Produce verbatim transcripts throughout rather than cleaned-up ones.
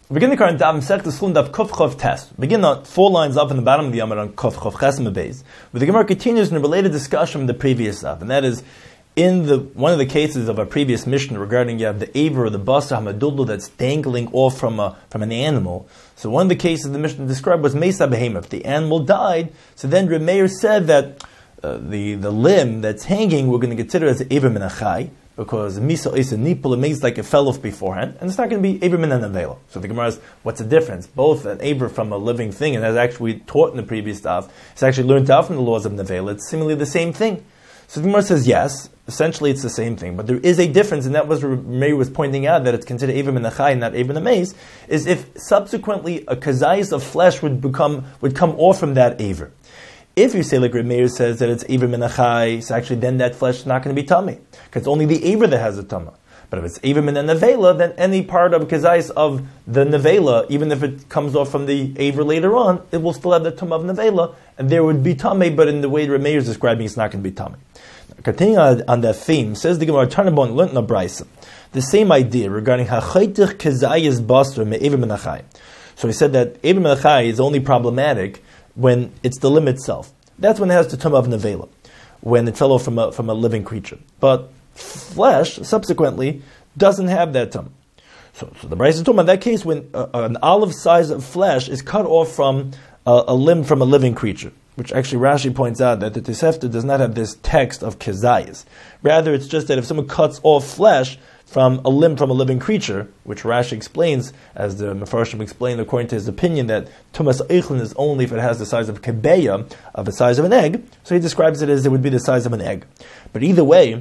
Begin the current Daf Masechta Schulin Daf Kuf Chav Test. Begin on four lines up in the bottom of the Amar on Kuf Chav Chesem Beis. But the Gemara continues in a related discussion from the previous Daf, and that is in the one of the cases of our previous mission regarding you have the aver or the basa hamaduldu that's dangling off from a from an animal. So one of the cases the mission described was Mesa Behema. If the animal died, so then Reb Meir said that uh, the the limb that's hanging we're going to consider as aver min achai, because misa is a nipul, it makes like it fell off beforehand, and it's not going to be aver min anavela. So the Gemara is, what's the difference? Both an aver from a living thing, and as actually taught in the previous stuff, it's actually learned out from the laws of nevela. It's similarly the same thing. So the Gemara says yes, essentially it's the same thing, but there is a difference, and that was what Meir was pointing out, that it's considered aver min achai, not aver min amaze, is if subsequently a kazayis of flesh would become would come off from that aver. If you say like Reb Meir says that it's aver min achai, so actually then that flesh is not going to be tummy, because it's only the aver that has a tumah. But if it's aver min nevela, then any part of kazayis of the nevela, even if it comes off from the aver later on, it will still have the tumah of nevela, and there would be tummy, but in the way Reb Meir is describing, it's not going to be tummy. Continuing on, on that theme, says the Gemara Tarnabon learned in a brisa the same idea regarding hachaytich kazayis basra me aver min achai. So he said that aver min achai is only problematic when it's the limb itself. That's when it has the tumah of nevela, when it fell off from a, from a living creature. But flesh, subsequently, doesn't have that tumah. So, so the Brisa is talking about that case when uh, an olive size of flesh is cut off from uh, a limb from a living creature, which actually Rashi points out that the Tosefta does not have this text of kezayis. Rather, it's just that if someone cuts off flesh from a limb from a living creature, which Rashi explains, as the Mefarshim explained according to his opinion, that Tumas Eichlin is only if it has the size of kebeya, of the size of an egg, so he describes it as it would be the size of an egg. But either way,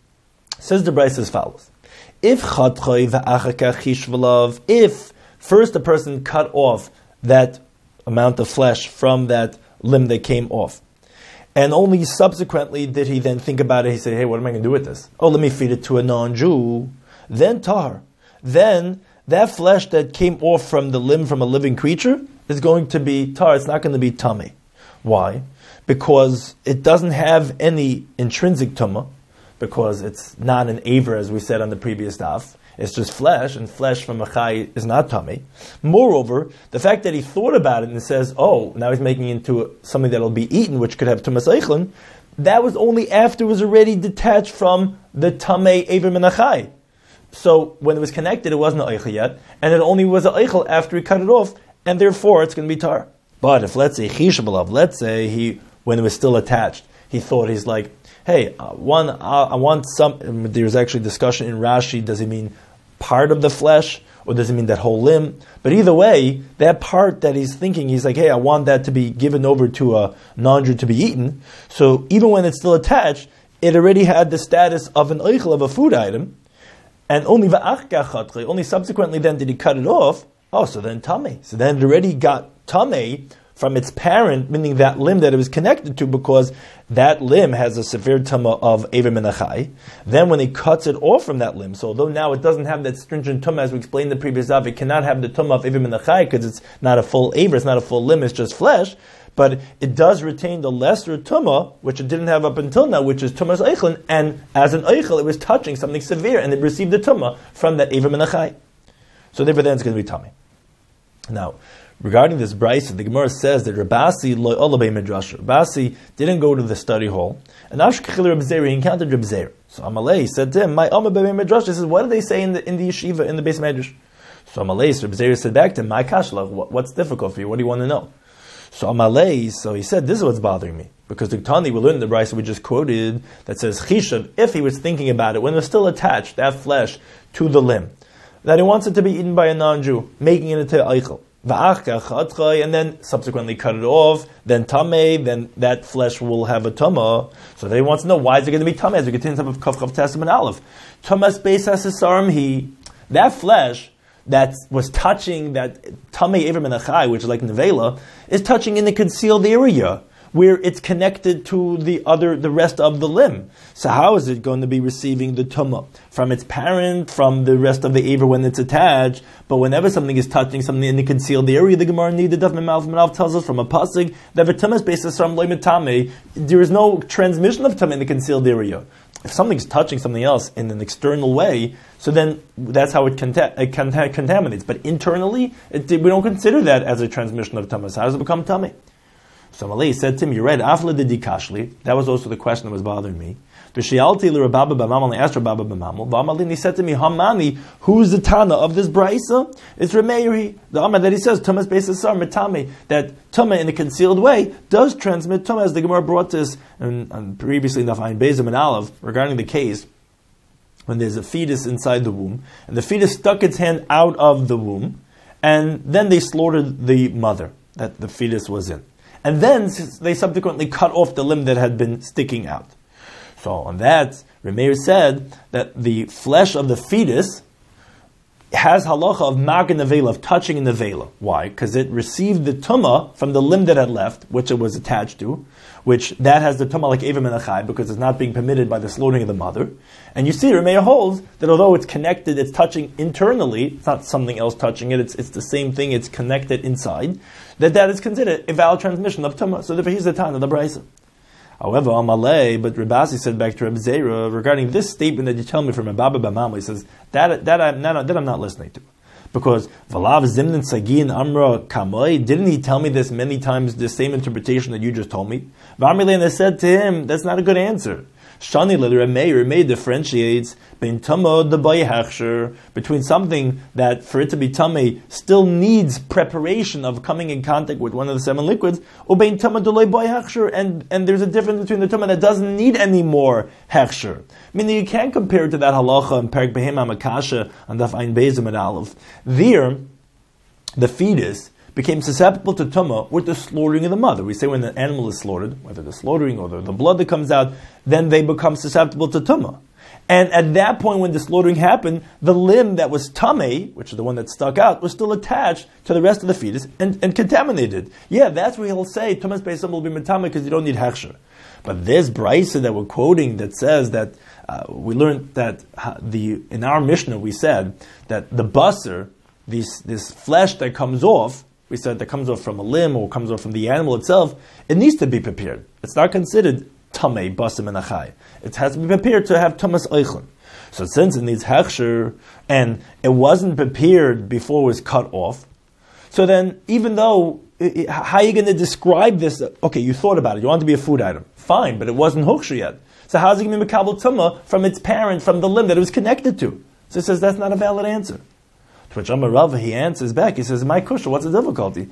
says the Brisa as follows: If chatchay va'achaka chishvelav, if first a person cut off that amount of flesh from that limb that came off, and only subsequently did he then think about it, he said, hey, what am I going to do with this? Oh, let me feed it to a non-Jew. Then tar. Then that flesh that came off from the limb from a living creature is going to be tar. It's not going to be tummy. Why? Because it doesn't have any intrinsic tumah, because it's not an aver, as we said on the previous daf. It's just flesh, and flesh from a chai is not tummy. Moreover, the fact that he thought about it and says, oh, now he's making it into something that will be eaten, which could have tumas eichlin, that was only after it was already detached from the tamei aver min achai. So when it was connected, it wasn't an eichel yet, and it only was an eichel after he cut it off, and therefore it's going to be tar. But if, let's say, chishabalav, let's say he, when it was still attached, he thought, he's like, hey, uh, one, uh, I want some, there's actually discussion in Rashi, does he mean part of the flesh, or does it mean that whole limb? But either way, that part that he's thinking, he's like, hey, I want that to be given over to a non-Jew to be eaten. So even when it's still attached, it already had the status of an eichel, of a food item, and only va'achka only subsequently then did he cut it off. Oh, so then tamei. So then it already got tamei from its parent, meaning that limb that it was connected to, because that limb has a severe tumah of aver min achai. Then when he cuts it off from that limb, so although now it doesn't have that stringent tumah, as we explained in the previous daf, it cannot have the tumah of aver min achai because it's not a full aver, it's not a full limb, it's just flesh, but it does retain the lesser tumah, which it didn't have up until now, which is tumas eichlin, and as an eichel, it was touching something severe, and it received the tumah from that aver min achai. So therefore then it's going to be tummy. Now, regarding this brisa, the Gemara says that Rabasi lo olabei midrash. Rabasi didn't go to the study hall, and Ashkechil Reb Zera, he encountered Reb Zera. So Amalei said to him, "My Oma b'mei midrash." He says, "What do they say in the in the yeshiva in the base medrash?" So Amalei, Reb Zera said back to him, "My kashla, what's difficult for you? What do you want to know?" So Amalei, so he said, "This is what's bothering me, because the Tani we learned in the brisa we just quoted that says Chishav, if he was thinking about it when it was still attached that flesh to the limb, that he wants it to be eaten by a non-Jew, making it into eichel." And then subsequently cut it off, then tamei, then that flesh will have a tumah. So they want to know, why is it going to be tamei? As we continue to Kaf Chav Testament Aleph. Tumas beis hasasarim he, that flesh that was touching, that tamei aver min achai, which is like nevela, is touching in the concealed area, where it's connected to the other, the rest of the limb. So how is it going to be receiving the tumah? From its parent, from the rest of the aver when it's attached, but whenever something is touching something in the concealed area, the Gemara needed Daf Mem Aleph Mem tells us from a pasuk that v'tumas beis hasasarim lo mitame, there is no transmission of tumah in the concealed area. if something's touching something else in an external way, so then that's how it, conta- it conta- contaminates. But internally, it, we don't consider that as a transmission of Tumah. So how does it become Tumah? So Malay said to him, you're right, Afla de Dikashli. That was also the question that was bothering me. V'shialti l'Rababa b'mamal, and I asked Rababa b'mamal. V'amalin, he said to me, Hamani, who's the Tana of this Braisa? It's Remeiri. The Amar that he says, Tumah's basis are Metame, that Tumah in a concealed way does transmit Tumah, as the Gemara brought this, and, and previously in the Fain Bezim and Aleph, regarding the case when there's a fetus inside the womb, and the fetus stuck its hand out of the womb, and then they slaughtered the mother that the fetus was in. And then they subsequently cut off the limb that had been sticking out. So on that, Remeir said that the flesh of the fetus has halacha of magen nevela, of touching in the vela. Why? Because it received the tumah from the limb that had left, which it was attached to, which that has the tumah like Eva Menachai, because it's not being permitted by the slaughtering of the mother. And you see, Remeir holds that although it's connected, it's touching internally, it's not something else touching it, it's, it's the same thing, it's connected inside, that that is considered a valid transmission of tumah. So therefore he's the Tana of the Braisa. However, Amalei, but Rabasi said back to Reb Zera regarding this statement that you tell me from Rababa Bamam, he says that that I'm not that I'm not listening to, because Valav Zimnin Sagin Amra Kamoi, didn't he tell me this many times, the same interpretation that you just told me? V'Amrilei, and I said to him, that's not a good answer. Shani Leder Meir Meir differentiates between Tumah the Bayhachsher, between something that for it to be Tumah still needs preparation of coming in contact with one of the seven liquids, or bein Tumah the Bayhachsher, and and there's a difference between the Tumah that doesn't need any more Hechsher. Meaning you can't compare it to that halacha in Perek Behema Makasha and Daf Ein Bezim and Aleph. There, the fetus became susceptible to tumah with the slaughtering of the mother. We say when the animal is slaughtered, whether the slaughtering or the, the blood that comes out, then they become susceptible to tumah. And at that point, when the slaughtering happened, the limb that was tamei, which is the one that stuck out, was still attached to the rest of the fetus and, and contaminated. Yeah, that's where he'll say tumah's based will be metame because you don't need hechsher. But this brisa that we're quoting that says that uh, we learned that uh, the in our Mishnah we said that the basar, this this flesh that comes off, we said that comes off from a limb or comes off from the animal itself, it needs to be prepared. It's not considered tamei, basim, and achai. It has to be prepared to have tamas eichlin. So since it needs hechsher, and it wasn't prepared before it was cut off, so then even though, it, it, how are you going to describe this? Okay, you thought about it, you want it to be a food item. Fine, but it wasn't hechsher yet. So how's it going to be mekabel tumah from its parent, from the limb that it was connected to? So it says that's not a valid answer. To which Amar Rava, he answers back, he says, my kusha, what's the difficulty?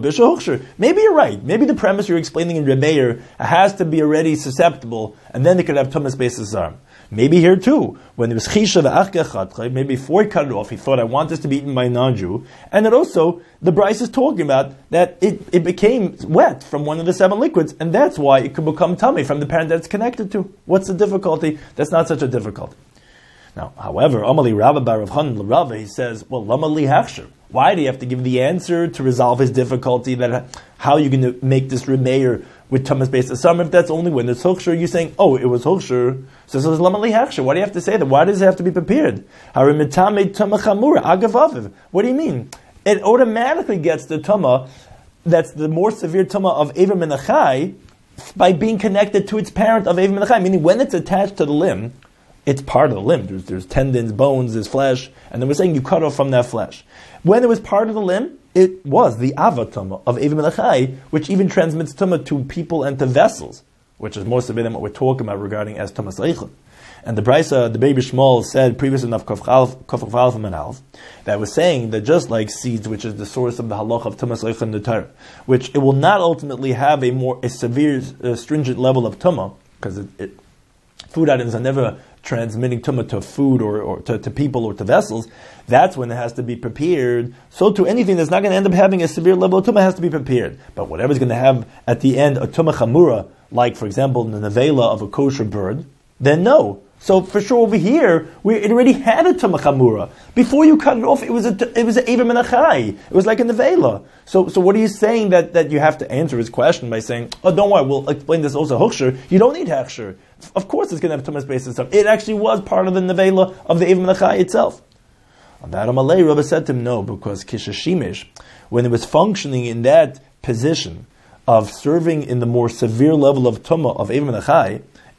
Maybe you're right. Maybe the premise you're explaining in Remeir has to be already susceptible, and then they could have tumas basis arm. Maybe here too, when it was chisha ve'achkechatchay, maybe before he cut it off, he thought, I want this to be eaten by a non-Jew. And then also, the Bryce is talking about that it, it became wet from one of the seven liquids, and that's why it could become tummy from the parent that it's connected to. What's the difficulty? That's not such a difficulty. Now, however, Amali Rabba Bar Rav Hanan L'Rava, he says, well, Lamali Hechsher. Why do you have to give the answer to resolve his difficulty? That how are you going to make this Remeir with Tumas based Asam if that's only when it's Hochsher? You're saying, oh, it was Hochsher, so it says Lamali Hechsher. Why do you have to say that? Why does it have to be prepared? Harimitame Tumachamura Agavaviv. What do you mean? It automatically gets the Tumah that's the more severe Tumah of Eva Menachai by being connected to its parent of Eva Menachai, meaning when it's attached to the limb, it's part of the limb. There's, there's tendons, bones, there's flesh, and then we're saying you cut off from that flesh. When it was part of the limb, it was the avatama of Eva Melachai, which even transmits tumah to people and to vessels, which is most of it what we're talking about regarding as tumas leichel. And the Brisa, the baby Shmuel said previously of Kofach Alf and Alf, that was saying that just like seeds, which is the source of the halach of tumas leichel in the Torah, which it will not ultimately have a more a severe, uh, stringent level of tumah, because it, it, food items are never transmitting tumah to food or, or to, to people or to vessels. That's when it has to be prepared. So to anything that's not going to end up having a severe level of tumah has to be prepared. But whatever's going to have at the end a tumah chamura, like for example the nevela of a kosher bird, then no. So for sure over here, we, it already had a tumah chamura. Before you cut it off, it was a it was an eva menachai. It was like a nevela. So so what are you saying that, that you have to answer his question by saying, oh, don't worry, we'll explain this also hochsher. You don't need hechsher. Of course it's going to have tumas basis stuff. It actually was part of the nevela of the eva menachai itself. On that Amalei, Rabbi said to him, no, because kishashimish, when it was functioning in that position of serving in the more severe level of tumah of eva menachai,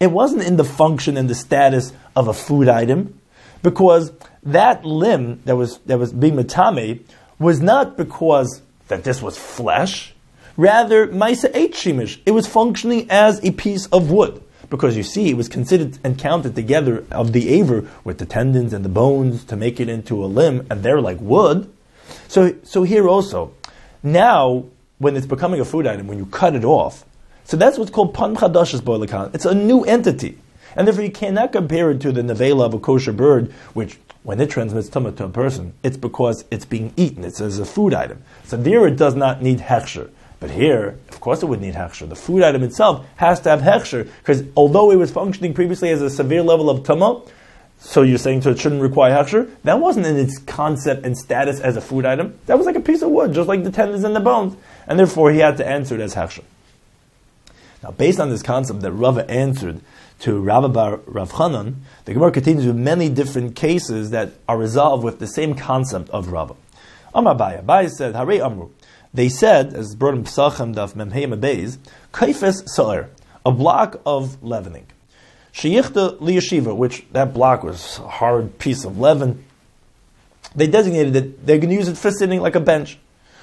it wasn't in the function and the status of a food item, because that limb that was that was being matame was not because that this was flesh. Rather, Maisa ate shimish. It was functioning as a piece of wood. Because you see, it was considered and counted together of the aver with the tendons and the bones to make it into a limb, and they're like wood. So, so here also, now when it's becoming a food item, when you cut it off, so that's what's called pan chadashas boilakan. It's a new entity, and therefore you cannot compare it to the nevela of a kosher bird, which when it transmits tumah to a person, it's because it's being eaten. It's as a food item. So there it does not need hechsher. But here, of course it would need hechsher. The food item itself has to have hechsher, because although it was functioning previously as a severe level of tumah, so you're saying so it shouldn't require hechsher? That wasn't in its concept and status as a food item. That was like a piece of wood, just like the tendons and the bones. And therefore he had to answer it as hechsher. Now, based on this concept that Rava answered to Rabba bar Rav Chanan, the Gemara continues with many different cases that are resolved with the same concept of Rava. Amar Abaye. Abaye said, Harei Amru. They said, as brought in Pesachim Daf Memheim Abeis, Kaifes Sa'ir, a block of leavening. Sheyichta liyeshiva, which that block was a hard piece of leaven. They designated it, they're going to use it for sitting like a bench.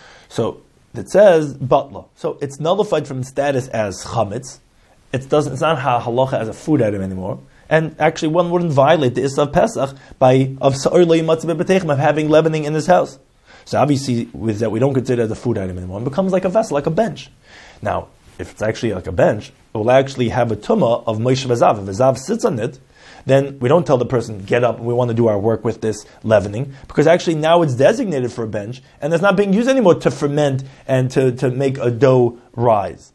So it says batla. So it's nullified from status as chametz. It doesn't. It's not halacha as a food item anymore. And actually, one wouldn't violate the Issa of Pesach by of sa'ir le'imatzah b'betechem, of having leavening in his house. So obviously, with that, we don't consider it as a food item anymore. It becomes like a vessel, like a bench. Now, if it's actually like a bench, it will actually have a tumah of Moshe Vazav. If Vazav sits on it, then we don't tell the person, get up, we want to do our work with this leavening, because actually now it's designated for a bench, and it's not being used anymore to ferment and to, to make a dough rise.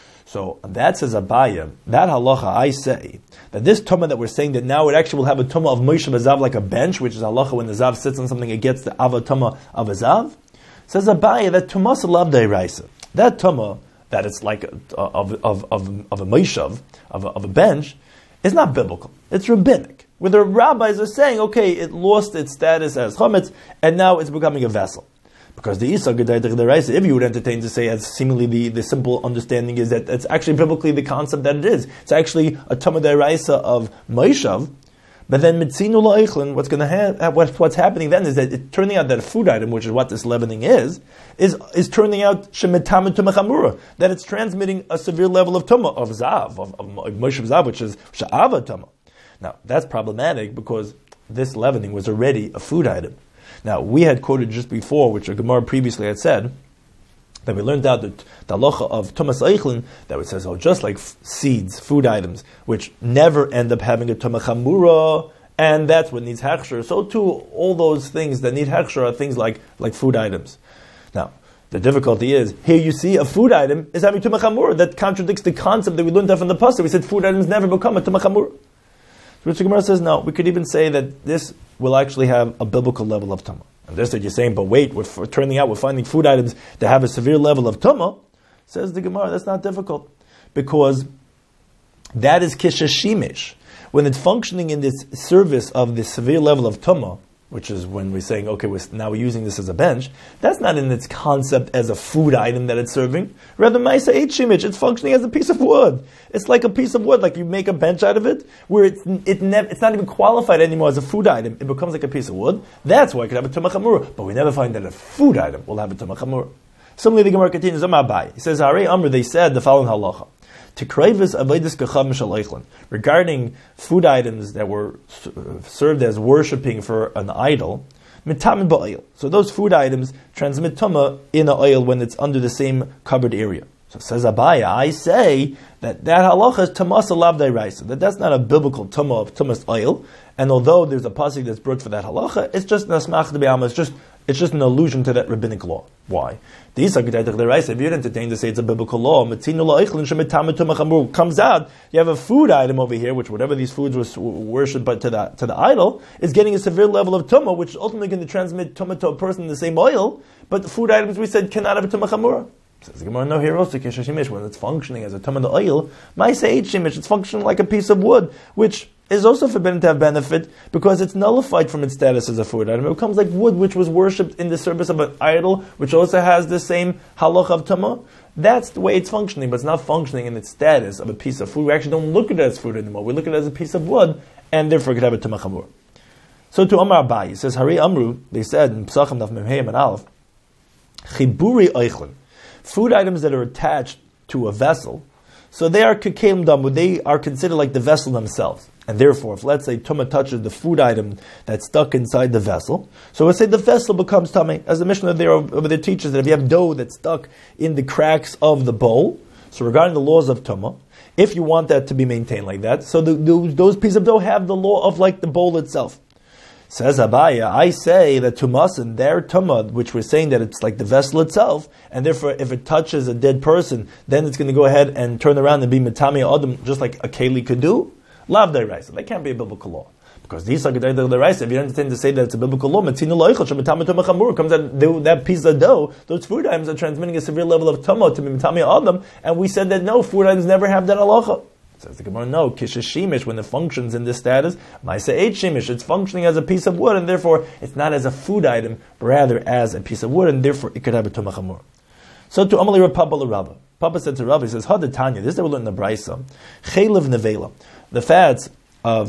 So that says Abaye, that halacha, I say, that this tumah that we're saying that now it actually will have a tumah of Moshe Vazav like a bench, which is halacha when the Zav sits on something, it gets the ava tumah of a Zav. Says Abaye, that tumah salav deiraisa. That tumah, that it's like a, of, of, of, of a Moshav, of a, of a bench, is not biblical. It's rabbinic. Where the rabbis are saying, okay, it lost its status as chametz, and now it's becoming a vessel. Because the Isa Gedai Deiraisa, if you would entertain to say, as seemingly the, the simple understanding is that it's actually biblically the concept that it is. It's actually a Tumah Deiraisa of Moshav, but then Mitzinu La'ichlin, what's going to ha- what's, what's happening then is that it's turning out that a food item, which is what this leavening is, is, is turning out Shemitama Tumah Chamura, that it's transmitting a severe level of Tumah, of Zav, of, of, of Moshav Zav, which is Sha'ava Tumah. Now, that's problematic because this leavening was already a food item. Now, we had quoted just before, which a Gemara previously had said, that we learned out that the halacha of Tumas Eichlin, that it says, oh, just like f- seeds, food items, which never end up having a Tumah Chamura, and that's what needs hechsher. So too, all those things that need hechsher are things like, like food items. Now, the difficulty is, here you see a food item is having Tumah Chamura. That contradicts the concept that we learned out from the pasuk. We said food items never become a Tumah Chamura. Which the Gemara says, no, we could even say that this will actually have a biblical level of tumah. And this that you're saying, but wait, we're f- turning out we're finding food items that have a severe level of tumah. Says the Gemara, that's not difficult. Because that is kishashimish. When it's functioning in this service of this severe level of tumah, which is when we're saying, okay, we're, now we're using this as a bench, that's not in its concept as a food item that it's serving. Rather, Maisa ate shimich, it's functioning as a piece of wood. It's like a piece of wood, like you make a bench out of it, where it's, it nev- it's not even qualified anymore as a food item. It becomes like a piece of wood. That's why it could have a tumah chamura. But we never find that a food item will have a tumah chamura. Similarly, the Gemara continues, Abai. He says, Harei Amr, they said the following halacha. Regarding food items that were served as worshipping for an idol, so those food items transmit tumah in an oil when it's under the same covered area. So says Abaye, I say that that halacha is tamas alav deiraisa, that that's not a biblical tumah of tumas oil, and although there's a pasuk that's brought for that halacha, it's just nasmach de'be'alma, it's just It's just an allusion to that rabbinic law. Why? If you'd entertain to say it's a biblical law, comes out, you have a food item over here, which whatever these foods were worshipped but to the to the idol, is getting a severe level of tumah, which is ultimately going to transmit tumah to a person in the same oil, but the food items we said cannot have a tumah chamura. Says the Gemara, no, here also, when it's functioning as a tumah the oil, my say shimish, it's functioning like a piece of wood, which is also forbidden to have benefit because it's nullified from its status as a food item. It becomes like wood which was worshipped in the service of an idol, which also has the same halach of tamah. That's the way it's functioning, but it's not functioning in its status of a piece of food. We actually don't look at it as food anymore. We look at it as a piece of wood, and therefore it could have a tamah chamur. So to Amar Abayi, it says, Hari Amru, they said in Pesachim Daf Mem Heim and Aleph, Chiburi Eichlin, food items that are attached to a vessel, so they are kekelim damu, they are considered like the vessel themselves. And therefore, if let's say Tumah touches the food item that's stuck inside the vessel, so let's say the vessel becomes Tumah. As the Mishnah there over there teaches that if you have dough that's stuck in the cracks of the bowl, so regarding the laws of Tumah, if you want that to be maintained like that, so the, the, those pieces of dough have the law of like the bowl itself. Says Abaya, I say that Tumasin, their Tumah, which we're saying that it's like the vessel itself, and therefore if it touches a dead person, then it's going to go ahead and turn around and be Matami Adam, just like a Keli could do. Lav Dairaisa. That can't be a biblical law. Because these are Dairaisa, if you don't intend to say that it's a biblical law, Matzina Loichel, Shematami Tumah Chamur, comes out that piece of dough, those food items are transmitting a severe level of Tumah to be Matami Adam, and we said that no, food items never have that halacha. Says the Gemara, no, Kishashimish, when it functions in this status, Maisa Eight Shimish, it's functioning as a piece of wood, and therefore it's not as a food item, but rather as a piece of wood, and therefore it could have a Tumah Chamur. So to Amali Rav Papa Rabba, Papa said to Rabba, he says, Had Tanya, this is that we learned in the Brisa, Chaylev Nevela, the fats of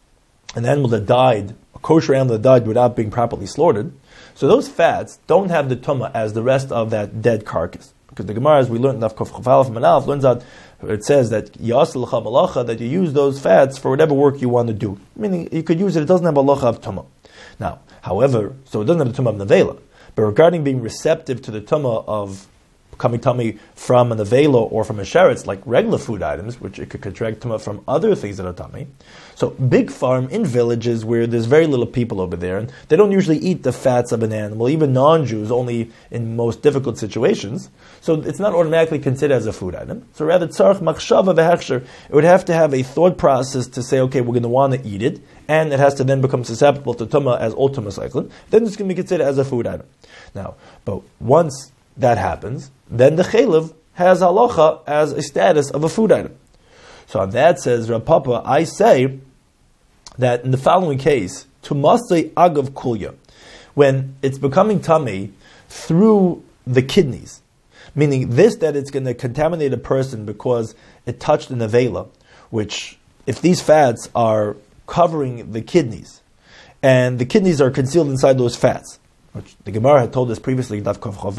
an animal that died, a kosher animal that died without being properly slaughtered, so those fats don't have the tumah as the rest of that dead carcass. Because the Gemara, as we learned in Daf Kuf Chafal from Manaf, learns out, it says that Yasel Malacha, that you use those fats for whatever work you want to do. Meaning, you could use it, it doesn't have a halacha of tumah. Now, however, so it doesn't have the tumah of nevela, but regarding being receptive to the tumah of coming tummy from an avela or from a sheretz, like regular food items, which it could contract tumah from other things that are tummy. So big farm in villages where there's very little people over there, and they don't usually eat the fats of an animal, even non-Jews, only in most difficult situations. So it's not automatically considered as a food item. So rather, tzarech machshava v'hechsher, it would have to have a thought process to say, okay, we're going to want to eat it, and it has to then become susceptible to tumah as all tumah cycling. Then it's going to be considered as a food item. Now, but once that happens, then the chaylev has halacha as a status of a food item. So on that says Rav Papa, I say that in the following case, tumasei agav kulya, when it's becoming tummy through the kidneys, meaning this that it's going to contaminate a person because it touched an avela, which if these fats are covering the kidneys, and the kidneys are concealed inside those fats, which the Gemara had told us previously, that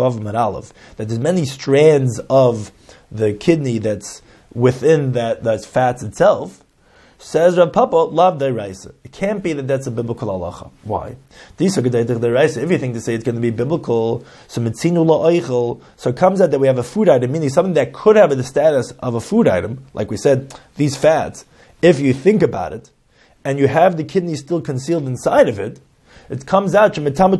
there's many strands of the kidney that's within that that's fats itself. Says Rav Papa, lav deraisa. It can't be that that's a biblical halacha. Why? These are deraisa. Everything to say it's going to be biblical. So mitzinu la'oichel. So it comes out that we have a food item, meaning something that could have the status of a food item. Like we said, these fats. If you think about it, and you have the kidney still concealed inside of it, it comes out, it's going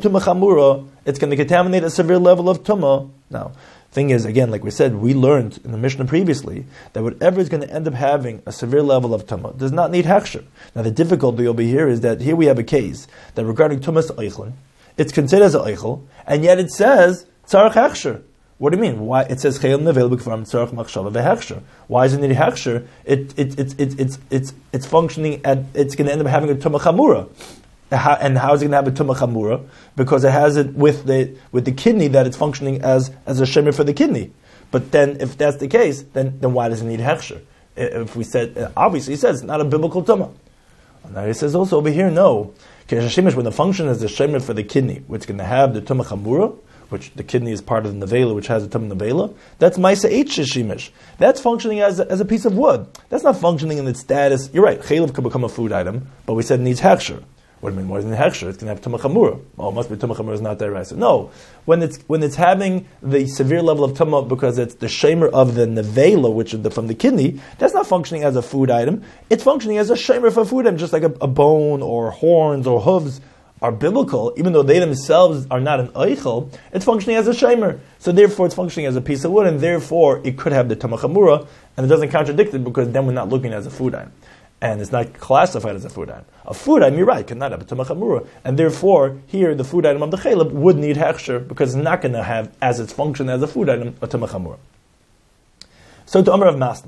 to contaminate a severe level of tumah. Now, thing is, again, like we said, we learned in the Mishnah previously that whatever is going to end up having a severe level of tumah does not need hechsher. Now, the difficulty over here is that here we have a case that regarding tumas eichlin, it's considered as an eichel, and yet it says tzarech hechsher. What do you mean? Why it says chayil nevel b'kvarm tzarech machshava v'hechsher? Why isn't it hechsher? It it it it it's it's it's functioning at it's going to end up having a tumah chamura. How, and how is it going to have a tumah chamura? Because it has it with the with the kidney that it's functioning as as a shemer for the kidney. But then, if that's the case, then then why does it need hechsher? If we said obviously, he says it's not a biblical tumah. Now he says also over here, no. When the function is the shemer for the kidney, which is going to have the tumah chamura, which the kidney is part of the nevela, which has the tumah nevela, that's ma'isa eight shishimish. That's functioning as a, as a piece of wood. That's not functioning in its status. You're right. Chaylev could become a food item, but we said it needs hechsher. What do you mean? More than hechsher? It's going to have tumah chamura. Oh, it must be tumah chamura is not there, right? So no, when it's when it's having the severe level of tumah because it's the shemer of the nevela, which is the, from the kidney, that's not functioning as a food item. It's functioning as a shemer for a food item, just like a, a bone or horns or hooves are biblical, even though they themselves are not an eichel. It's functioning as a shemer, so therefore it's functioning as a piece of wood, and therefore it could have the tumah chamura, and it doesn't contradict it because then we're not looking as a food item. And it's not classified as a food item. A food item, you're right, cannot have a tumah chamura. And therefore, here, the food item of the chaylev would need hechsher, because it's not going to have, as its function as a food item, a tumah chamura. So to Amar of Masna,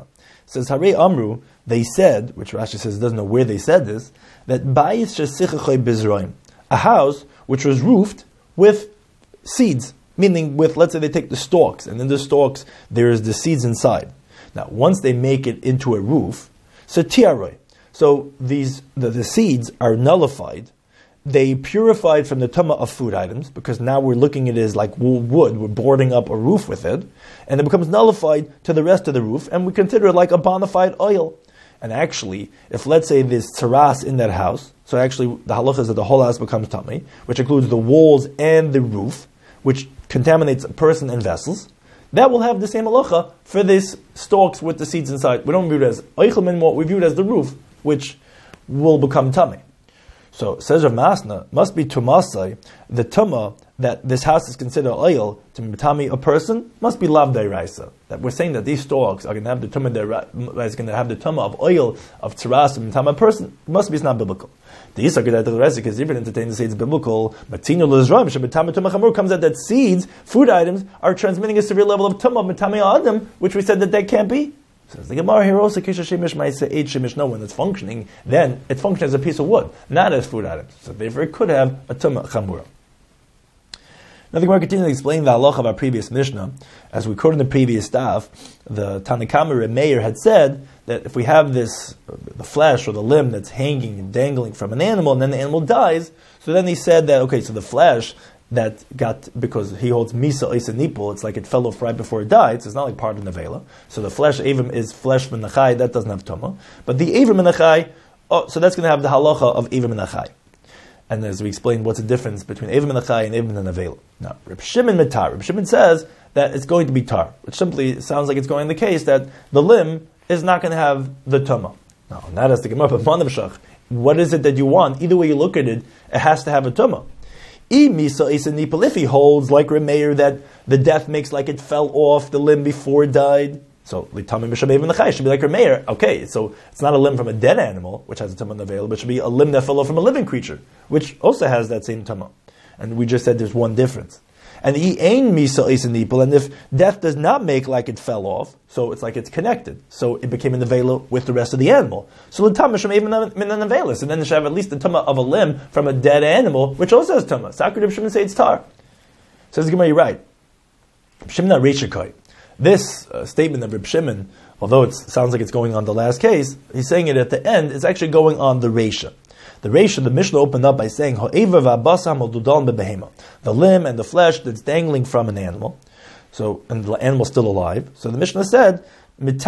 says Harei Amru, they said, which Rashi says doesn't know where they said this, that Bayis shesichachoi bizroim, a house which was roofed with seeds, meaning with, let's say they take the stalks, and in the stalks there is the seeds inside. Now, once they make it into a roof, so tiaroi, so these the, the seeds are nullified. They purified from the tumah of food items, because now we're looking at it as like wood, we're boarding up a roof with it, and it becomes nullified to the rest of the roof, and we consider it like a bona fide oil. And actually, if let's say there's tzaras in that house, so actually the halacha is that the whole house becomes tummy, which includes the walls and the roof, which contaminates a person and vessels, that will have the same halacha for these stalks with the seeds inside. We don't view it as oichel minmo, we view it as the roof, which will become tummy. So, says Rav Masna, must be tumasai, the tumah that this house is considered oil to mitami a person must be lav dairaisa. That we're saying that these stalks are going to have the tumah is going to have the tumah of oil of tzaras and mitami a person. It must be, it's not biblical. The Yisrael the Resik is even entertained to say it's biblical. Matinu lezraim shemitami tumah chamur comes out that seeds, food items, are transmitting a severe level of tumah mitami adam, which we said that that can't be. Says the Gemara here also, Kisha Shemish might say eight Shemish. No, when it's functioning, then it functions as a piece of wood, not as food items. So therefore it could have a tumah chamura. Now the Gemara continues to explain the halacha of our previous Mishnah. As we quoted in the previous daf, the Tanakama Reb Meir had said that if we have this, the flesh or the limb that's hanging and dangling from an animal, and then the animal dies, so then he said that, okay, so the flesh that got, because he holds misa isa nipul, it's like it fell off right before it died, so it's not like part of the nevela. So the flesh avim is flesh menachai, that doesn't have tumah. But the avim menachai, oh, so that's going to have the halacha of avim menachai. And as we explained, what's the difference between avim menachai and avim menavela? Now, Reb Shimon mitar. Reb Shimon says that it's going to be tar, which simply sounds like it's going in the case that the limb is not going to have the tumah. Now, that has to come up with manavshach. What is it that you want? Either way you look at it, it has to have a tumah. If he holds like Reb Meir that the death makes like it fell off the limb before it died, so litami mishabev nechai should be like Reb Meir. Okay, so it's not a limb from a dead animal which has a tumah nevel, but it should be a limb that fell off from a living creature which also has that same tumah. And we just said there's one difference. And he ain misa isa nipul, and if death does not make like it fell off, so it's like it's connected, so it became a nevela with the rest of the animal. So the tumah should be even a nevela, and then it should have at least the tumah of a limb from a dead animal, which also has tumah. Sakri Reb Shimon say it's tar. Says the Gemara, you're right. Reb Shimon Reishakai. This uh, statement of Reb Shimon, although it sounds like it's going on the last case, he's saying it at the end. It's actually going on the Reisha. The Reisha, the Mishnah opened up by saying, the limb and the flesh that's dangling from an animal, so and the animal's still alive. So the Mishnah said, it,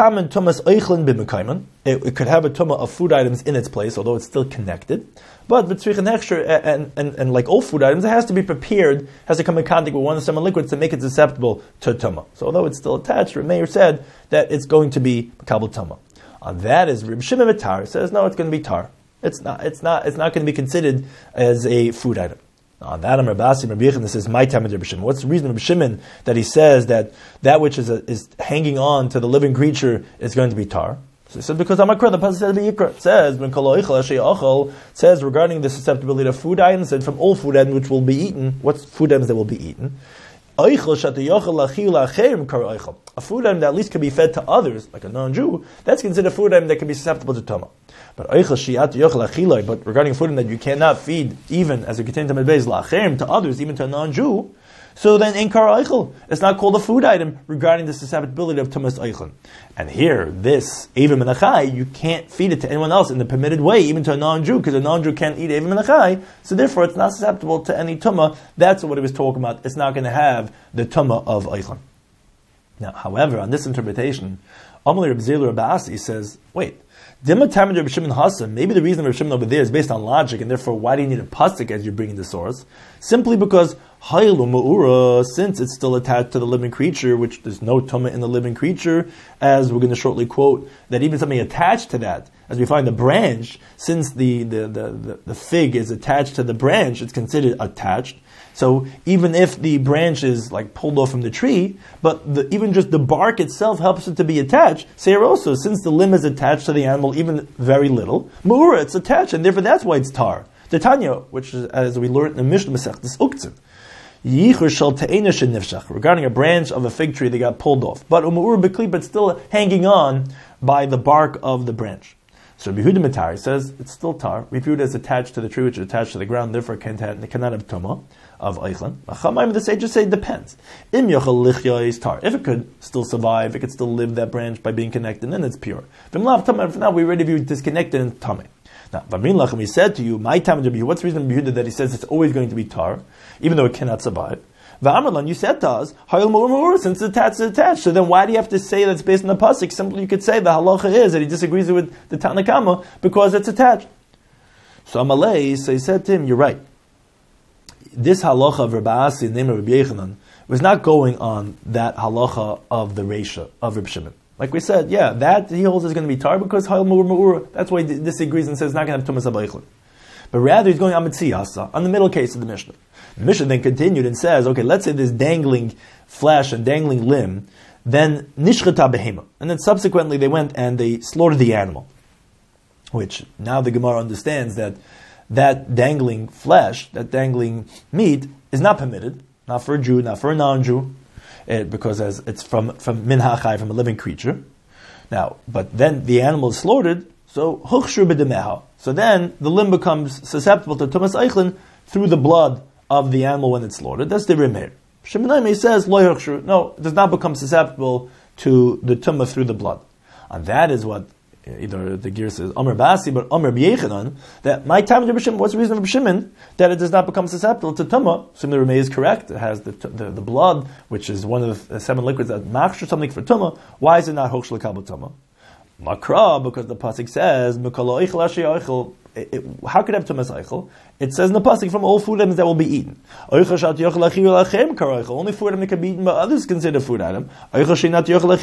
it could have a tumah of food items in its place, although it's still connected. But and, and, and, and like all food items, it has to be prepared, has to come in contact with one of the seven liquids to make it susceptible to tumah. So although it's still attached, Reb Meir said that it's going to be makabel tumah. On that is Reb Shimon Tar says, no, it's going to be tar. It's not. It's not. It's not going to be considered as a food item. On that, Amar Basi Rabbi Yechon says, "My time of Rabbi Shimon." What's the reason of Rabbi Shimon that he says that that which is a, is hanging on to the living creature is going to be tar? So he said because Amakra, the passage says Yikra says when kol oichel asher achol says regarding the susceptibility of food items and from all food items which will be eaten. What's food items that will be eaten? A food item that at least can be fed to others, like a non-Jew, that's considered a food item that can be susceptible to tumah. But but regarding food item that you cannot feed, even as a contain to others, even to a non-Jew, so then in kar eichel, it's not called a food item regarding the susceptibility of tumas eichel. And here, this evim menachai, you can't feed it to anyone else in the permitted way, even to a non-Jew, because a non-Jew can't eat evim menachai, so therefore it's not susceptible to any tumah. That's what he was talking about. It's not going to have the tumah of eichel. Now, however, on this interpretation, Amalei Reb Zil Reb Asi says, wait, maybe the reason Reb Shimon over there is based on logic, and therefore why do you need a pasuk as you're bringing the source? Simply because Haylu Ma'ura, since it's still attached to the living creature, which there's no tumah in the living creature, as we're going to shortly quote, that even something attached to that, as we find the branch, since the, the, the, the, the fig is attached to the branch, it's considered attached. So even if the branch is like pulled off from the tree, but the, even just the bark itself helps it to be attached, say also, since the limb is attached to the animal, even very little, Ma'ura, it's attached, and therefore that's why it's tar. The Tanya, which is, as we learned in the Mishnah Masechtas Uktzin, regarding a branch of a fig tree that got pulled off, but umur bekli, but still hanging on, by the bark of the branch. So Rabbi Yehuda Mitar says it's still tar. Rabbi Yehuda is attached to the tree, which is attached to the ground, therefore it cannot have tumah of Eichlan. Chachamim, the sages say it depends. Im yochel lichya is tar. If it could still survive, it could still live that branch by being connected, then it's pure. V'im lav tamah, for now we already view disconnected and tameh. Now, V'amrin lachem, he said to you, my time Rabbi Yehuda, what's the reason Rabbi Yehuda that he says it's always going to be tar, even though it cannot survive? V'amrlan, you said to us, hayil mur mur, since it's attached, it's attached. So then why do you have to say that's based on the pasuk? Simply you could say the halacha is that he disagrees with the Tanna Kama because it's attached. So Amalei, so he said to him, you're right. This halacha of Rabbi Asi, named Rabbi Yechanan, was not going on that halacha of the Reisha of Rabbi Shimon. Like we said, yeah, that he holds is going to be tar because hayil mur mur. That's why he disagrees and says it's not going to have tumas abaychlan. But rather he's going on mitziyasa, on the middle case of the Mishnah. The Mishnah then continued and says, okay, let's say this dangling flesh and dangling limb, then nishchata behema. And then subsequently they went and they slaughtered the animal. Which now the Gemara understands that that dangling flesh, that dangling meat, is not permitted, not for a Jew, not for a non-Jew, it, because as it's from, from min hachai, from a living creature. Now, but then the animal is slaughtered, so huchshu b'demeha. So then the limb becomes susceptible to tumas eichlin through the blood of the animal when it's slaughtered. That's the Remeir. Shimon says, lo huchshu. No, it does not become susceptible to the tumah through the blood. And that is what either the gear says, Amr Basi, but Amr B'yechanan, that my time of Rabbi Shimon, what's the reason of Rabbi Shimon that it does not become susceptible to tumah? Similar Remeir is correct. It has the, the the blood, which is one of the seven liquids that machshir something for tumah. Why is it not hochsh l'kabel tumah? Makra, because the pasuk says, how could it have tumas eichel? It says in the pasuk, from all food items that will be eaten. Only food item that can be eaten by others is considered a food item. And the food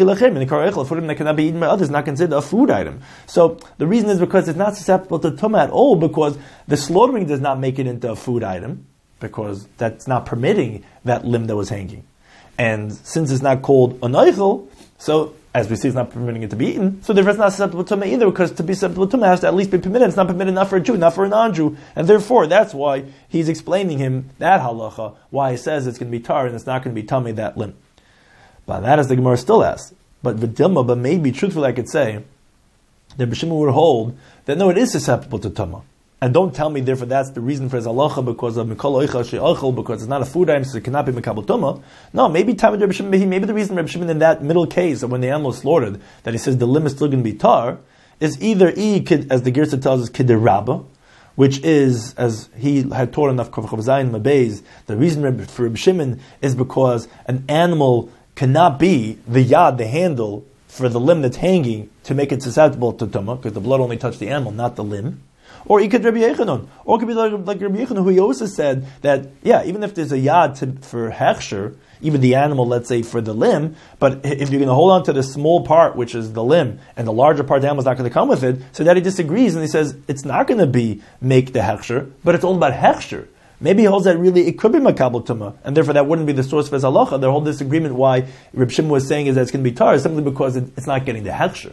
item that cannot be eaten by others is not considered a food item. So the reason is because it's not susceptible to tumah at all, because the slaughtering does not make it into a food item, because that's not permitting that limb that was hanging. And since it's not called an eichel, so as we see, it's not permitting it to be eaten, so therefore it's not susceptible to tumah either, because to be susceptible to tumah has to at least be permitted. It's not permitted not for a Jew, not for a non-Jew, and therefore that's why he's explaining him that halacha, why he says it's going to be tar and it's not going to be tummy that limb. But that is the Gemara still asks. But v'dilma, but maybe truthfully I could say that B'Shimon would hold that no, it is susceptible to tumah. And don't tell me, therefore, that's the reason for his halacha, because of mikol oichel she'oichel, because it's not a food item, so it cannot be mekabel tumah. No, maybe Talmud Rabbi Shimon, maybe the reason Rabbi Shimon in that middle case of when the animal is slaughtered, that he says the limb is still going to be tar, is either e kid, as the Girsa tells us, kidder rabba, which is, as he had taught enough Kov Chav Zayin Mabez, the reason for Rabbi Shimon is because an animal cannot be the yad, the handle, for the limb that's hanging to make it susceptible to tumah, because the blood only touched the animal, not the limb. Or it could Rabbi Yechanan. Or it could be like, like Rabbi Yechanan, who he also said that, yeah, even if there's a yad to, for hechsher, even the animal, let's say, for the limb, but if you're going to hold on to the small part, which is the limb, and the larger part of the animal is not going to come with it, so that he disagrees, and he says, it's not going to be make the hechsher, but it's all about hechsher. Maybe he holds that really, it could be makabel tumah, and therefore that wouldn't be the source of his halacha. Their whole disagreement why Reb Shimon was saying is that it's going to be tar, is simply because it, it's not getting the hechsher.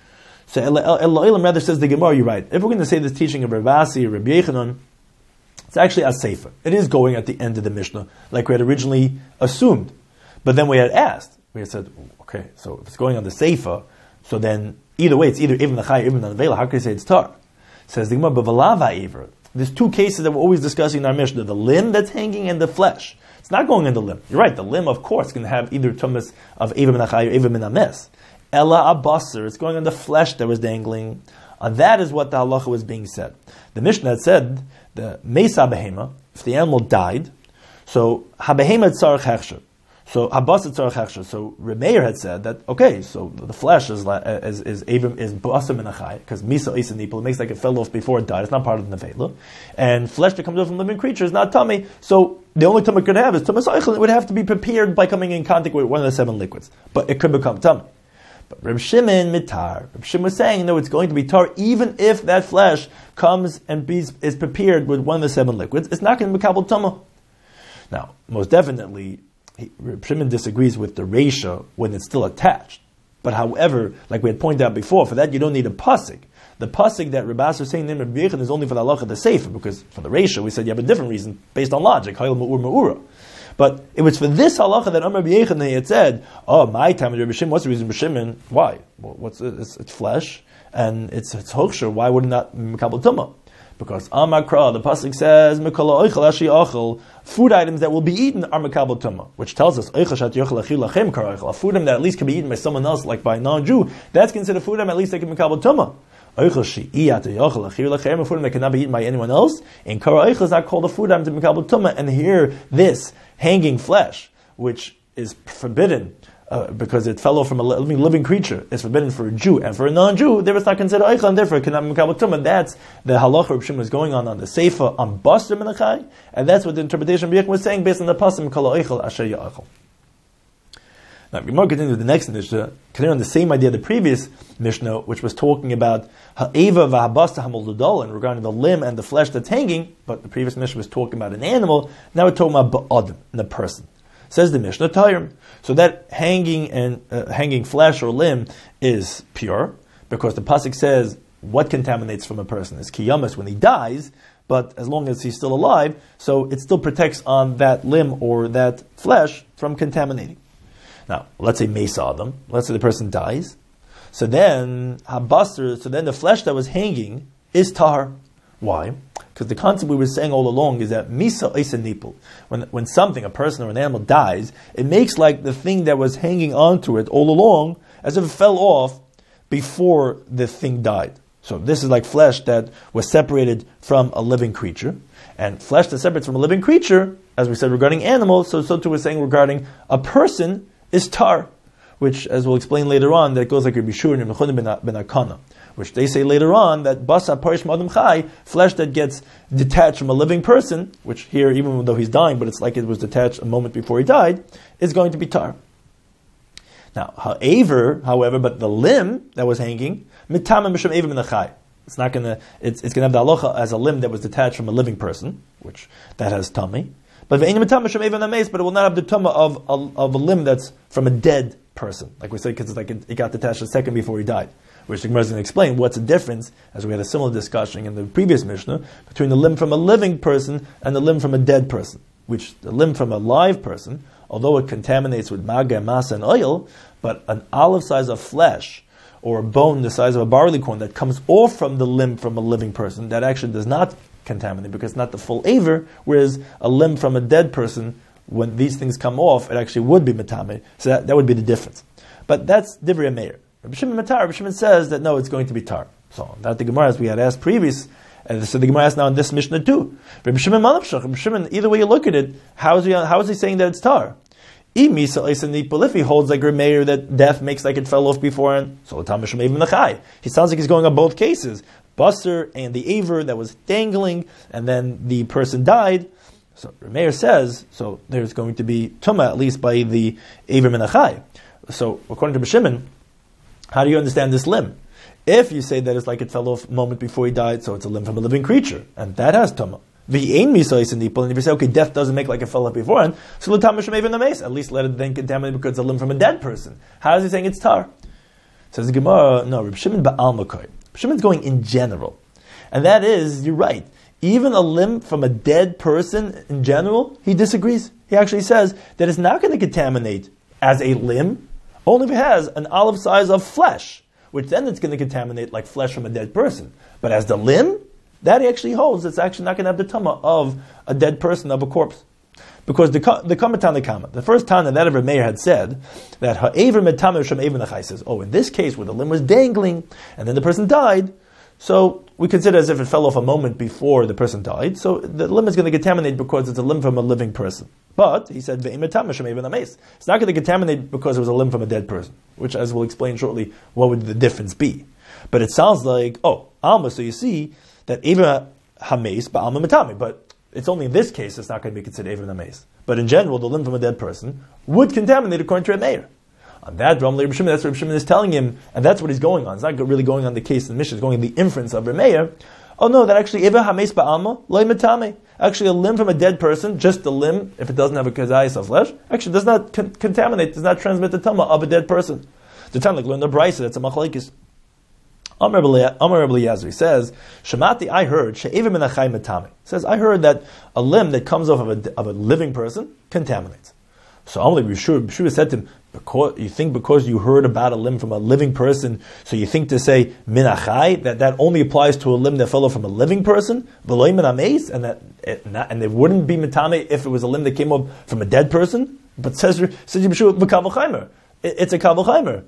So Elohim rather says the Gemara, you're right. If we're going to say this teaching of Rav Asi or Rabbi Yechanan, it's actually a sefer. It is going at the end of the Mishnah, like we had originally assumed. But then we had asked, we had said, okay, so if it's going on the sefer, so then either way, it's either even the Chai, even the Vela. How can you say it's tar? Says the Gemara, B'valava Ever. There's two cases that we're always discussing in our Mishnah: the limb that's hanging and the flesh. It's not going in the limb. You're right. The limb, of course, can have either tumas of Ever min Achai or Ever min Ames. Ella abasser, it's going on the flesh that was dangling. And that is what the halacha was being said. The Mishnah had said, the mesa behema, if the animal died, so habehema tzarech hechsher. So habasser tzarech hechsher. So Remeir had said that, okay, so the flesh is is is avim is basar min achai, because misa isa nipul, it makes like it fell off before it died. It's not part of the nevela. And flesh that comes out from living creatures is not tummy. So the only tummy it could have is tumas eichel. It would have to be prepared by coming in contact with one of the seven liquids. But it could become tummy. But Reb Shimon mitar. Reb Shimon was saying, no, it's going to be tar, even if that flesh comes and be, is prepared with one of the seven liquids. It's not going to be kabel tumah. Now, most definitely, he, Reb Shimon disagrees with the reisha when it's still attached. But however, like we had pointed out before, for that you don't need a pasuk. The pasuk that Reb Asher is saying in Reb Yechon is only for the halacha the sefer, because for the reisha we said you have a different reason based on logic. Hayil ma'ur ma'ura. But it was for this halacha that Amar B'Yechon had said, oh, my time of Rabbi Shimon, what's the reason for Shimon? Why? Well, what's it? It's, it's flesh, and it's it's hoksher. Why would it not Mekabel Tumah? Because Amar Kra, the pasuk says, Mekala Oichel Ashi Achel, food items that will be eaten are Mekabel Tumah, which tells us Oichel Shat Yochel Achil Lachem Kar Oichel, a food item that at least can be eaten by someone else, like by a non-Jew. That's considered food item at least they can Mekabel Tumah. Oichel She'iyat Yochel Achil Lachem, a food item that cannot be eaten by anyone else. And Kar Oichel is not called a food item to Mekabel Tumah. And here, this hanging flesh, which is forbidden. Uh, because it fell off from a living, living creature, it's forbidden for a Jew, and for a non-Jew, there was not considered Eichel, and therefore it cannot be Mekabel Tumah. That's the halacha Reb Shimon was going on on the Seifa on Basar Menachai, and that's what the interpretation of B'Yechon was saying based on the pasuk Kol Eichel Asher Ya'achel. Now, Gemara continues with the next Mishnah, continuing on the same idea of the previous Mishnah, which was talking about Ha'eva v'Habasta Hamoldudolin, regarding the limb and the flesh that's hanging, but the previous Mishnah was talking about an animal, now we're talking about Ba'adim, the person. Says the Mishnah, Tayrim. So that hanging and uh, hanging flesh or limb is pure, because the pasuk says what contaminates from a person is kiyamas when he dies, but as long as he's still alive, so it still protects on that limb or that flesh from contaminating. Now, let's say Mesa Adam, let's say the person dies, so then Habasar, so then the flesh that was hanging is tar. Why? Because the concept we were saying all along is that misa isa nipul. When when something, a person or an animal dies, it makes like the thing that was hanging onto it all along as if it fell off before the thing died. So this is like flesh that was separated from a living creature. And flesh that separates from a living creature, as we said regarding animals, so so too we're saying regarding a person is tar. Which, as we'll explain later on, that goes like Rabbi Shur and Rabbi Mechunim ben Akana, which they say later on that basa parish madam chai, flesh that gets detached from a living person, which here, even though he's dying, but it's like it was detached a moment before he died, is going to be tar. Now, ha'aver, however, but the limb that was hanging, mitam mishum aver min chai. It's not going to. It's, it's going to have the halacha as a limb that was detached from a living person, which that has tummy. But but it will not have the tumah of a, of a limb that's from a dead person, like we said, because it's like it, it got detached a second before he died. Which the Gemara is going to explain what's the difference, as we had a similar discussion in the previous Mishnah, between the limb from a living person and the limb from a dead person. Which the limb from a live person, although it contaminates with maga, masa, and oil, but an olive size of flesh or a bone the size of a barley corn that comes off from the limb from a living person, that actually does not contaminate because it's not the full aver, whereas a limb from a dead person, when these things come off, it actually would be metame. So that, that would be the difference. But that's Divrei Meir. Rabbi Shimon Matar, Rabbi Shimon says that no, it's going to be tar. So that the Gemara, as we had asked previous, and so the Gemara asks now in this Mishnah too. Rabbi Shimon Malapshach, Rabbi Shimon, either way you look at it, how is he, how is he saying that it's tar? If he holds like Rabbi Meir that death makes like it fell off beforehand, so he sounds like he's going on both cases. Basar and the aver that was dangling, and then the person died. So Rabbi Meir says, so there's going to be tumah at least by the aver minachai. So according to Rabbi Shimon, how do you understand this limb? If you say that it's like it fell off a moment before he died, so it's a limb from a living creature, and that has tumah. The ain misais and if you say, okay, death doesn't make like it fell off beforehand, so at least let it then contaminate because it's a limb from a dead person. How is he saying it's tar? Says the Gemara, no, Reb Shimon ba'al makoy. Reb Shimon's going in general, and that is, you're right. Even a limb from a dead person in general, he disagrees. He actually says that it's not going to contaminate as a limb, only if it has an olive size of flesh, which then it's going to contaminate like flesh from a dead person. But as the limb, that he actually holds, it's actually not going to have the tumah of a dead person, of a corpse. Because the the Kamatana Kama, the first time that Rabbi Meir had said that ha'aver metamer shem aver nachai, says, oh, in this case where the limb was dangling and then the person died, so we consider as if it fell off a moment before the person died, so the limb is going to contaminate because it's a limb from a living person. But he said ve'im metamer shem aver nameis, it's not going to contaminate because it was a limb from a dead person, which, as we'll explain shortly, what would the difference be? But it sounds like, oh, alma, so you see that aver hameis ba'alma metame, but it's only in this case it's not going to be considered aver nameis. But in general, the limb from a dead person would contaminate according to Reb Meir. On that, Reb Shimon, that's what Reb Shimon is telling him, and that's what he's going on. It's not really going on the case in the Mishnah, it's going on the inference of Reb Meir. Oh no, that actually aver hameis ba'alma loy metame. Actually, a limb from a dead person, just the limb, if it doesn't have a kazayis of flesh, actually does not con- contaminate, does not transmit the tumah of a dead person. The time like learn the brisa, that's a machlekes. Amar Rabbi Eliezer, he says, Shemati, I heard, she'eva min achai metame. Says, I heard that a limb that comes off of a, of a living person contaminates. So Amalek Yeshua said to him, because, you think because you heard about a limb from a living person, so you think to say min achai, that that only applies to a limb that fell off from a living person, v'lo min ameis, and that it, not, and it wouldn't be metame if it was a limb that came up from a dead person? But says says Yeshua, v'kavul chaimer. It's a kavul chaimer.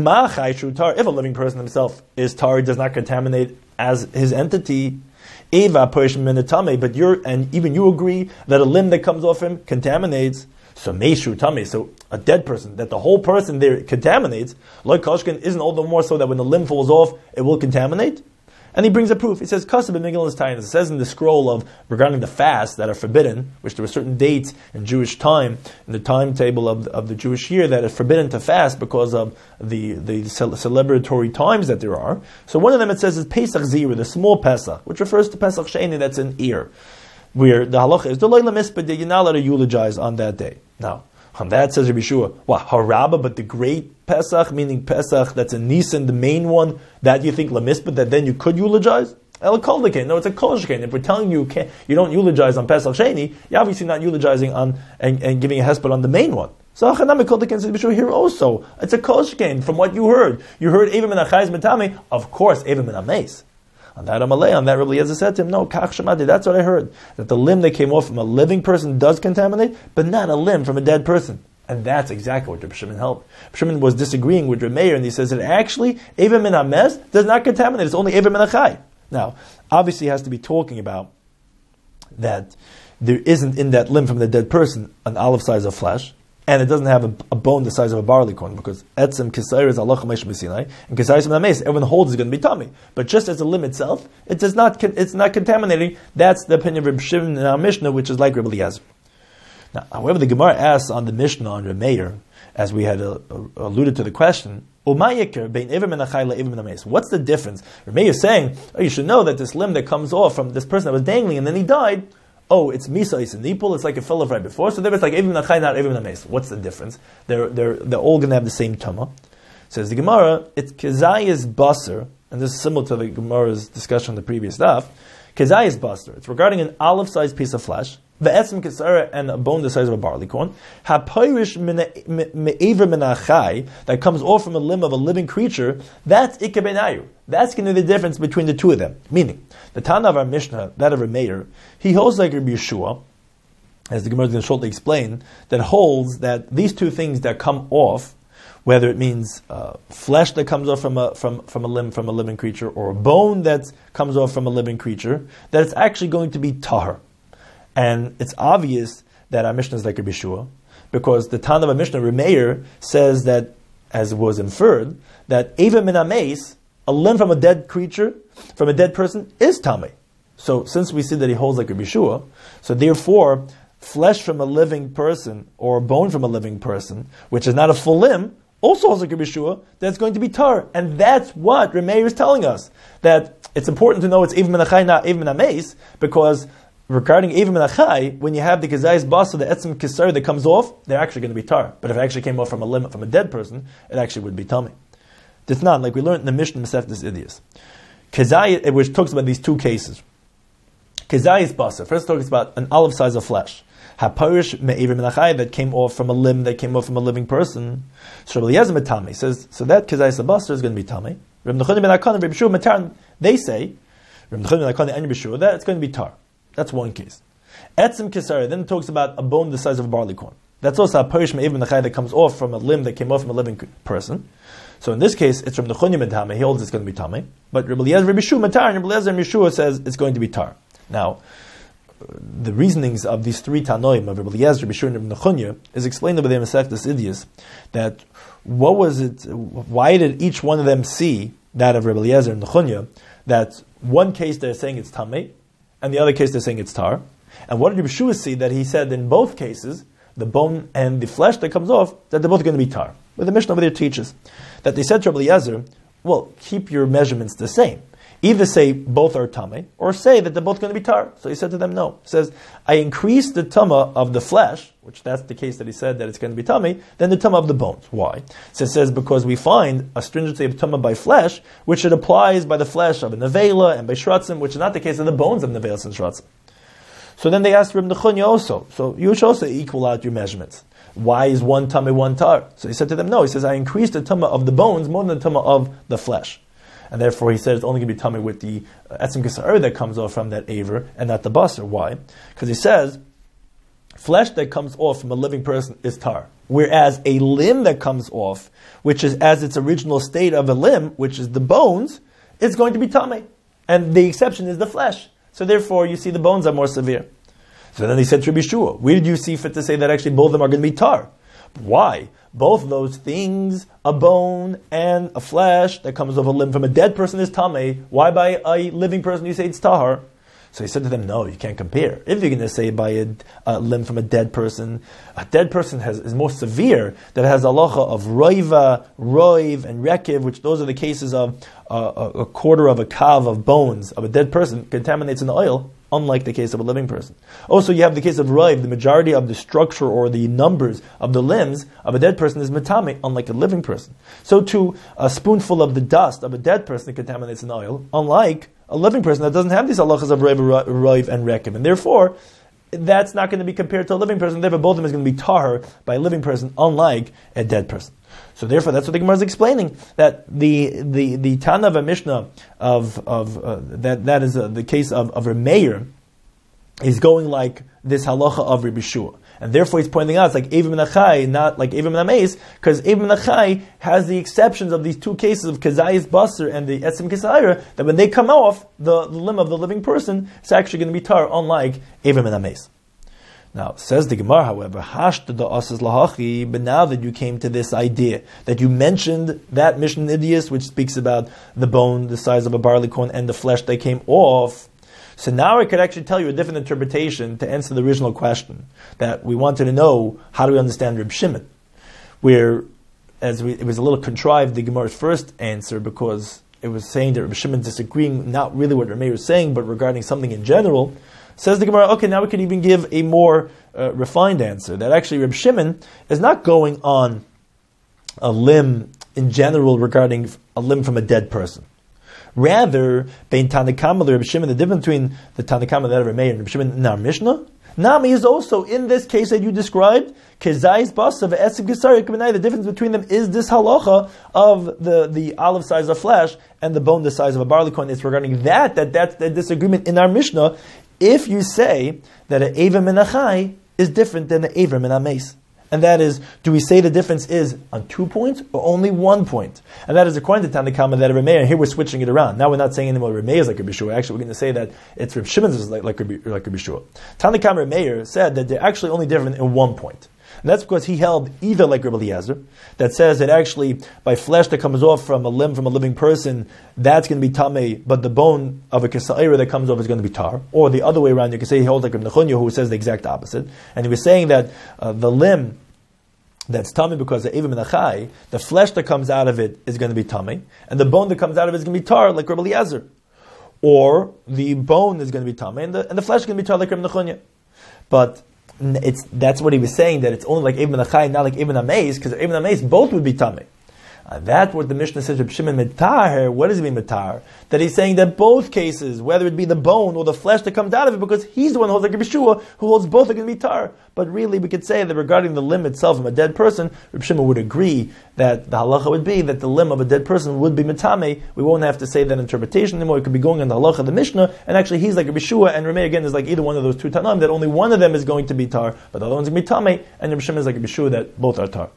If a living person himself is tar, does not contaminate as his entity, eva minatame, but you're and even you agree that a limb that comes off him contaminates. So meishu tame, so a dead person, that the whole person there contaminates, like koshkin, isn't all the more so that when the limb falls off, it will contaminate? And he brings a proof. He says, Kasab and Migdal Tayin. It says in the scroll of regarding the fasts that are forbidden, which there were certain dates in Jewish time, in the timetable of, of the Jewish year, that it's forbidden to fast because of the, the celebratory times that there are. So one of them it says is Pesach Zira, the small Pesach, which refers to Pesach Sheni, that's an ear, where the halacha is the Leila Mispah, you're not allowed to eulogize on that day. Now, on that says Rabbi Yeshua, what, Haraba, but the great Pesach, meaning Pesach that's in Nisan, the main one, that you think Lamispa, that then you could eulogize? El Koldikain. No, it's a Kolshkain. If we're telling you can't, you don't eulogize on Pesach Sheni, you're obviously not eulogizing on and, and giving a hesped on the main one. So Achanami Koldikain says Rabbi Yeshua here also. It's a Kolshkain from what you heard. You heard Eva min Achaiz Metame, of course Eva min Ameis. On that Amalei, on that Rabbi Eliezer said to him, no, Kach Shemati, that's what I heard. That the limb that came off from a living person does contaminate, but not a limb from a dead person. And that's exactly what Reb Shimon held. Reb Shimon was disagreeing with Reb Meir, and he says that actually, Eva min Ames does not contaminate, it's only Eva min Achai. Now, obviously he has to be talking about that there isn't in that limb from the dead person an olive size of flesh, and it doesn't have a, a bone the size of a barley corn, because etzem kisayr is Allah chamesh b'sinai, and kisayr is ames. Everyone holds is going to be tummy, but just as a limb itself, it does not. It's not contaminating. That's the opinion of Reb Shimon in our Mishnah, which is like Reb Eliezer. Now, however, the Gemara asks on the Mishnah on Reb Meir, as we had uh, alluded to the question, what's the difference? Reb Meir is saying, oh, you should know that this limb that comes off from this person that was dangling and then he died, oh, it's Misa is Nipul, it's like a fell of right before, so there it's like Evim Nachai, not Evim Names. What's the difference? They're, they're, they're all going to have the same Tumah. Says the Gemara, it's Kezayis Basar, and this is similar to the Gemara's discussion on the previous daf. Kezayis Basar, it's regarding an olive-sized piece of flesh, the etzem kesara, and a bone the size of a barley corn. Hapoirish me'ever menachai, that comes off from a limb of a living creature. That's ikabenayu. That's going to be the difference between the two of them. Meaning, the Tana of our Mishnah, that of a Meir, he holds like Rabbi Yeshua, as the Gemara is going to shortly explain, that holds that these two things that come off, whether it means uh, flesh that comes off from a from, from a limb from a living creature, or a bone that comes off from a living creature, that it's actually going to be tahar. And it's obvious that our Mishnah is like Rabbi Yeshua, because the Tana of our Mishnah, Reb Meir, says that, as was inferred, that Eva min Ameis, a limb from a dead creature, from a dead person, is Tameh. So since we see that he holds like Rabbi Yeshua, so therefore, flesh from a living person, or bone from a living person, which is not a full limb, also holds like Rabbi Yeshua, that's going to be tar. And that's what Reb Meir is telling us. That it's important to know it's Eva min Achai, not Eva min Ameis, because regarding Eva min Achai, when you have the Kazayis Basa, the Etzem Kisar that comes off, they're actually going to be tar. But if it actually came off from a limb, from a dead person, it actually would be tummy. It's not, like we learned in the Mishnah Masechtas Idias. Kazayis, which talks about these two cases. Kazayis Basa, first talks about an olive size of flesh. Haparish me'Eva min Achai, that came off from a limb, that came off from a living person. So Rabbi Eliezer Matami says, so that Kazayis Basa is going to be tummy. Rabbi Nechonim ben Akon and Rabbi Yeshua Mataran, they say, Rabbi Nechonim ben Akon and Rabbi Yeshua, that it's going to be tar. That's one case. Etzem Kisara then talks about a bone the size of a barley corn. That's also a parish me'Eva min Achai that comes off from a limb that came off from a living person. So in this case, it's from the Chunyim and Tame. He holds it's going to be Tame. But Rabbi Eliezer, Rabbi Yeshua Matar, and Rabbi Eliezer and Yeshua says it's going to be tar. Now, the reasonings of these three Tanoim, of Rabbi Eliezer, Rabbi Yeshua, and Rabbi Nechunya, is explained over there in Masechtas Idias, that what was it, why did each one of them see that of Rabbi Eliezer and Nechunya, that one case they're saying it's Tame, and the other case they're saying it's tar. And what did Rabbi Yeshua see? That he said in both cases, the bone and the flesh that comes off, that they're both going to be tar. But the Mishnah over there teaches that they said to Rabbi Eliezer, well, keep your measurements the same. Either say both are tamei, or say that they're both going to be tar. So he said to them, no. He says, I increase the tama of the flesh, which that's the case that he said that it's going to be tamei, than the tama of the bones. Why? So it says, because we find a stringency of tama by flesh, which it applies by the flesh of a nevela and by shratzim, which is not the case of the bones of nevelas and shratzim. So then they asked Reb Nechunya also, so you should also equal out your measurements. Why is one tamei, one tar? So he said to them, no. He says, I increased the tama of the bones more than the tama of the flesh. And therefore, he said it's only going to be tummy with the etzim kisar that comes off from that aver and not the basar. Why? Because he says flesh that comes off from a living person is tar, whereas a limb that comes off, which is as its original state of a limb, which is the bones, is going to be tummy, and the exception is the flesh. So therefore, you see the bones are more severe. So then he said to Rabbi Yeshua, where did you see fit to say that actually both of them are going to be tar? Why? Both those things, a bone and a flesh that comes off a limb from a dead person is tamei. Why by a living person you say it's tahar? So he said to them, no, you can't compare. If you're going to say by a, a limb from a dead person, a dead person has, is more severe, that has halacha of roiva, roiv, and rekiv, which those are the cases of uh, a, a quarter of a kav of bones of a dead person contaminates in the oil, unlike the case of a living person. Also, you have the case of roiv, the majority of the structure or the numbers of the limbs of a dead person is metame, unlike a living person. So too, a spoonful of the dust of a dead person contaminates in oil, unlike a living person that doesn't have these halachas of roiv, roiv and rekiv. And therefore, that's not going to be compared to a living person. Therefore, both of them is going to be tahar by a living person, unlike a dead person. So therefore, that's what the Gemara is explaining, that the the the Tana of a Mishnah of of uh, that that is uh, the case of of Meir is going like this halacha of Rabbi Yeshua, and therefore he's pointing out it's like Evim and Achai, not like Evim and Ameis, because Evim and Achai has the exceptions of these two cases of Kazayis Basar and the Etzim Kisayra, that when they come off the, the limb of the living person, it's actually going to be tar, unlike Evim and Ameis. Now, says the Gemara, however, hashta da asas lahachi, but now that you came to this idea, that you mentioned that Mishnah Idias, which speaks about the bone the size of a barley corn and the flesh that came off, so now I could actually tell you a different interpretation to answer the original question, that we wanted to know, how do we understand Reb Shimon? Where, as we, it was a little contrived, the Gemara's first answer, because it was saying that Reb Shimon disagreeing, not really what Reb Meir was saying, but regarding something in general. Says the Gemara, okay, now we can even give a more uh, refined answer, that actually Reb Shimon is not going on a limb in general regarding a limb from a dead person. Rather, Bein Tanakama, the Reb Shimon, the difference between the Tanakama and that of Reb Meir and Reb Shimon in our Mishnah, Nami is also in this case that you described, Kezayis Basav Esim Kesari Kabanai. The difference between them is this halacha of the, the olive size of flesh and the bone the size of a barley corn. It's regarding that, that that's the disagreement in our Mishnah. If you say that an Evim and Achai is different than an Evim and Ameis. And that is, do we say the difference is on two points or only one point? And that is according to Tanakama that Reb Meir, and here we're switching it around. Now we're not saying anymore Reb Meir is like Reb Yeshua. Actually, we're going to say that it's Reb Shimon's is like, like, Reb, like Reb Yeshua. Tanakama Reb Meir said that they're actually only different in one point. And that's because he held either like Reb Eliezer, that says that actually by flesh that comes off from a limb from a living person, that's going to be tamei, but the bone of a kesa'ira that comes off is going to be tar. Or the other way around, you can say he holds like Reb Nechunya, who says the exact opposite. And he was saying that uh, the limb that's tummy because of Evim and Achai, the flesh that comes out of it is going to be tummy, and the bone that comes out of it is going to be tar, like Reb Eliezer. Or the bone is going to be tummy, and the, and the flesh is going to be tar, like Reb Nechunya. But it's that's what he was saying, that it's only like Evim and Achai, not like Evim and Ameis, because Evim and Ameis both would be tummy. Uh, that's what the Mishnah says, Reb Shimon Metar. What does it mean Metar? That he's saying that both cases, whether it be the bone or the flesh that comes out of it, because he's the one who holds like Reb Yeshua, who holds both are going to be tar. But really, we could say that regarding the limb itself of a dead person, Reb Shimon would agree that the halacha would be that the limb of a dead person would be metame. We won't have to say that interpretation anymore. It could be going on the halacha of the Mishnah, and actually he's like Reb Yeshua, and Reb Meir again is like either one of those two Tanaim, that only one of them is going to be tar, but the other one's going to be tame, and Reb Shimon is like Reb Yeshua, that both are tar.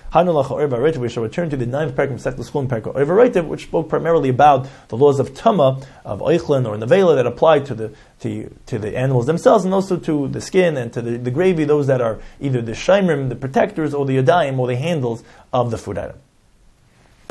We shall return to the ninth parak of Masechtas Chulin, parak Oivaroitev, which spoke primarily about the laws of Tama, of Oichlin or Nevela, that apply to the to, to the animals themselves, and also to the skin and to the, the gravy, those that are either the shaimrim, the protectors, or the yadayim, or the handles of the food item.